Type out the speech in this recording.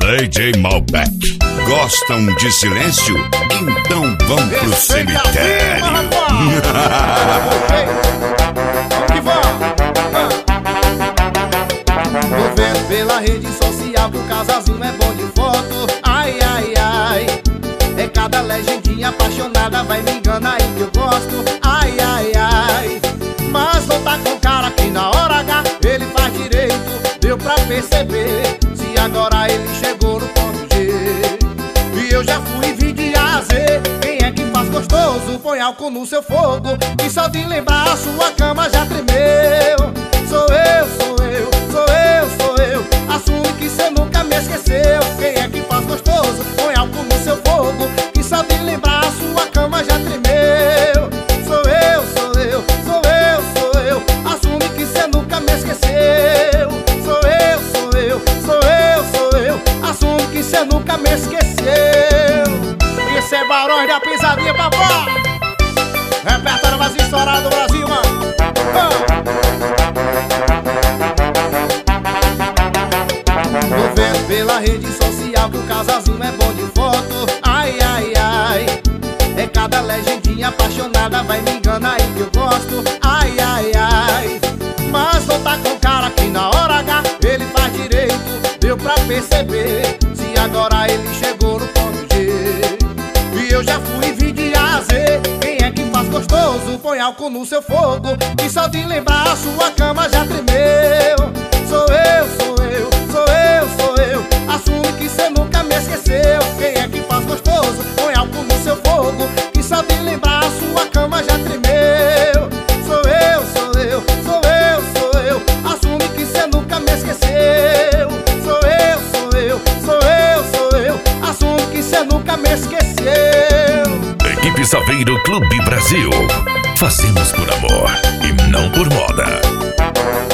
DJ Malbec. Gostam de silêncio? Então vão pro cemitério. Vamos que vamos. Tô vendo pela rede social que o casalzinho é bom de foto. Ai, ai, ai. É cada legendinha apaixonada, vai me enganar aí que eu gosto. Ai, ai, ai. Mas não tá com cara que na hora H ele faz direito. Deu pra perceber, se agora ele chegou no ponto G. E eu já fui vi de A a Z. Quem é que faz gostoso? Põe álcool no seu fogo, e só de lembrar a sua cama já tremeu. Sou eu, sou eu, sou eu, sou eu. Assume que cê nunca me esqueceu. Quem é que faz gostoso? Põe álcool no seu fogo, que só de lembrar a sua cama já tremeu. Sou eu, sou eu, sou eu, sou eu. Assume que cê nunca me esqueceu. Sou eu, sou eu, sou eu, sou eu. Assume que cê nunca me esqueceu. Isso é Barões da Pisadinha, papá. Repertório mais estourado do Brasil, mano. Tô vendo pela rede social que o casalzinho é bom de foto. Ai, ai, ai. É cada legendinha apaixonada, vai me enganar aí que eu gosto. Ai, ai, ai. Mas não tá com cara que na hora H ele faz direito. Deu pra perceber, se agora ele chegou no ponto G. E eu já fui vi de A a Z. Quem é que faz gostoso? Põe álcool no seu fogo, e só de lembrar a sua cama já tremeu. Sou eu, sou eu, sou eu, sou eu. Assume que cê nunca me esqueceu. Quem é que faz gostoso? Põe álcool no seu fogo, que só de lembrar a sua cama já tremeu. Sou eu, sou eu, sou eu, sou eu. Assume que cê nunca me esqueceu. Sou eu, sou eu, sou eu, sou eu. Assume que cê nunca me esqueceu. Equipe Saveiro Clube Brasil. Fazemos por amor e não por moda.